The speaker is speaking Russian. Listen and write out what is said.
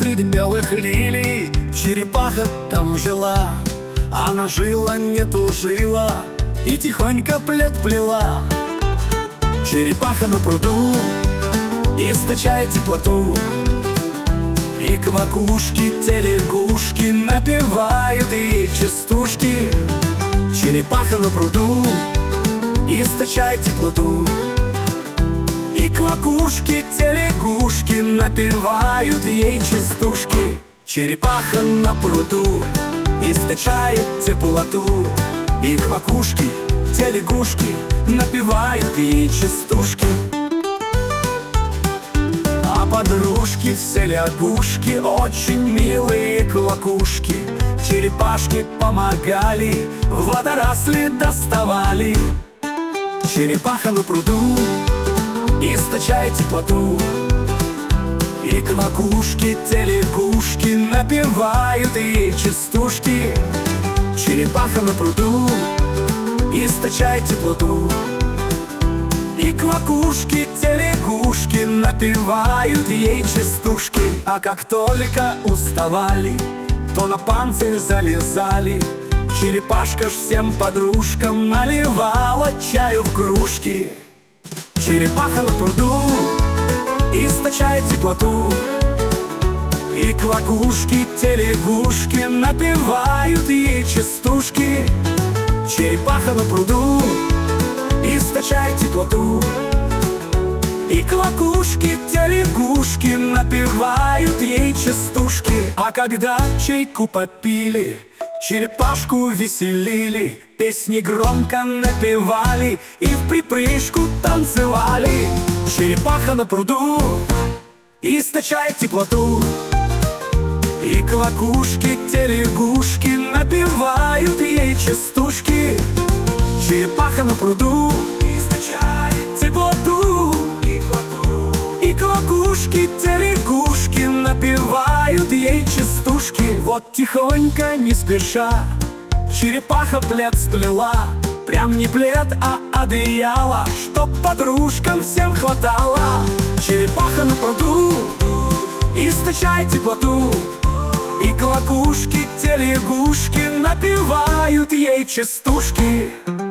среди белых лилий. Черепаха там жила, она жила, не тужила и тихонько плед плела. Черепаха на пруду источает теплоту, и квакушки, те лягушки напевают ей частушки. Черепаха на пруду источает теплоту, и квакушки, те лягушки напевают ей частушки. Черепаха на пруду источает теплоту, и квакушки, те лягушки напевают ей частушки. А подружки все лягушки очень милые квакушки. Черепашки помогали, водоросли доставали. Черепаха на пруду источает теплоту, и квакушки, те лягушки напевают ей частушки. Черепаха на пруду источает теплоту, и квакушки, те лягушки напевают ей частушки. А как только уставали, то на панцирь залезали. Черепашка ж всем подружкам наливала чаю в кружки. Черепаха на пруду источает теплоту, и квакушки, те лягушки напевают ей частушки. Черепаха на пруду источает теплоту, и квакушки, те лягушки напевают ей частушки. А когда чайку попили, черепашку веселили, песни громко напевали и в припрыжку танцевали. Черепаха на пруду источает теплоту, и квакушки, те лягушки напевают ей частушки. Черепаха на пруду источает теплоту, и квакушки, те лягушки напевают ей частушки. Вот тихонько, не спеша, черепаха плед сплела. Прям не плед, а одеяло, чтоб подружкам всем хватало. Черепаха на пруду источает теплоту, и квакушки, те лягушки напевают ей частушки.